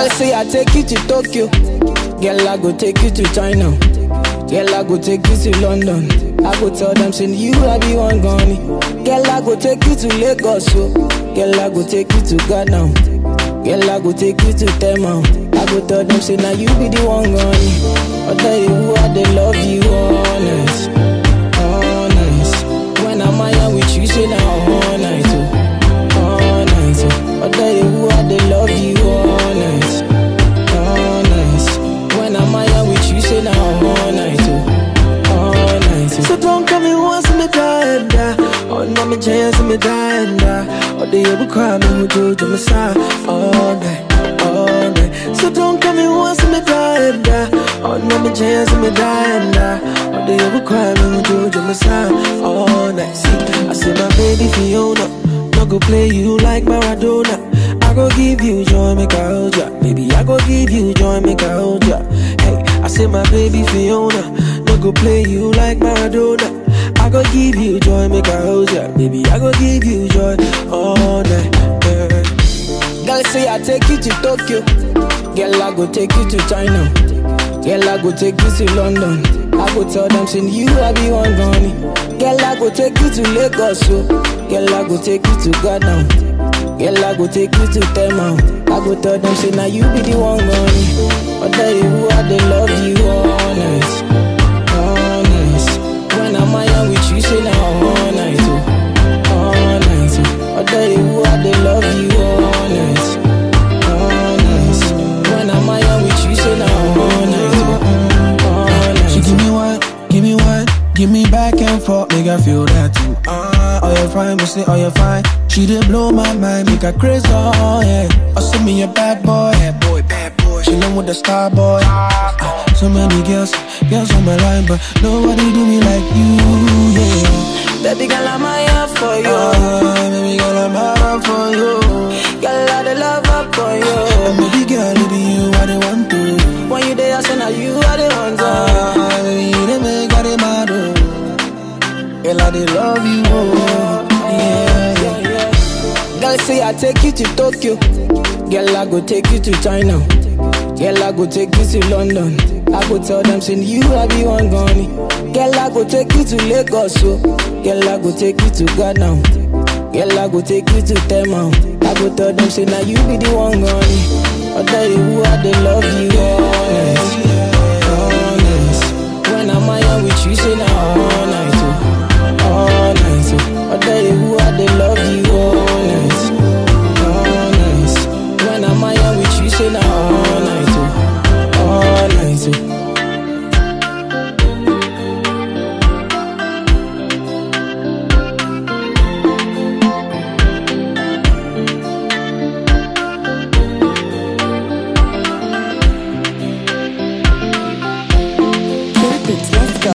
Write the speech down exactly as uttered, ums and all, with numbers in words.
Girl say I take you to Tokyo. Girl I go take you to China. Girl I go take you to London. I go tell them say you I be one gone. Girl I go take you to Lagos. So. Girl I go take you to Ghana. Girl I go take you to Tema. I go tell them say now you be the one gone. I tell you who I they love you honest, honest. When I'm out with you say now all night, oh, all night. Oh. I tell you who I they love you honest, honest. When I'm out with you say now all night, oh, all night. Oh. So don't come in once me die and die. Oh, no me chance me die and die. Oh, they ever cry me who do to my side all night, all night. So don't come in once me die and die. Oh, no me chance me die and die. Oh, they ever cry me who do to my side all night. See, I say my baby Fiona, no go play you like Maradona. I go give you joy, make I hold ya. Baby, I go give you joy, make I hold ya. Hey, I say my baby Fiona, no go play you like Maradona. I go give you joy, make I hold ya. Baby, I go give you joy all night. Yeah. Girl say I take you to Tokyo. Girl I go take you to China. Girl I go take you to London. I go tell them say you I be one gone. Girl I go take you to Lagos. So. Girl I go take you to Ghana. Girl I go take you to Tema. I go tell them say now you be the one gone. I tell you who I they love you honest, honest. When I'm out with you say now all night, oh, all night. Oh. I tell you who I they love you honest, honest. When I'm out with you say now all night, oh, all night. She give me one, give me one, give me back and forth, make I feel that too. Uh, oh you fine, me say oh you fine. She did blow my mind, make her crazy, oh yeah. Oh send me a bad boy, bad boy, bad boy. She love with the star boy. Uh, so many girls, girls on my line, but nobody do me like you, yeah. Baby girl, I'm here for you. Uh, baby girl, I'm out for you. Girl, I the love up for you. And baby girl, it be you I the want to. When you there, I say now you are the one to. Uh, baby, you the make I the mad, oh. Girl, I the love you, oh. Yeah, yeah, yeah. Girl, say I take you to Tokyo. Girl, I go take you to China. Girl, I go take you to London. I go tell them say you I be one gone. Girl, I go take you to Lagos. So. Girl, I go take you to Ghana. Girl, I go take you to Tema. I go tell them say now you be the one gone. I tell you who I they love you honest, honest. When I'm out with you say now all night, oh, all night. Oh. I tell you who I they love you honest, honest. When I'm out with you say now all night.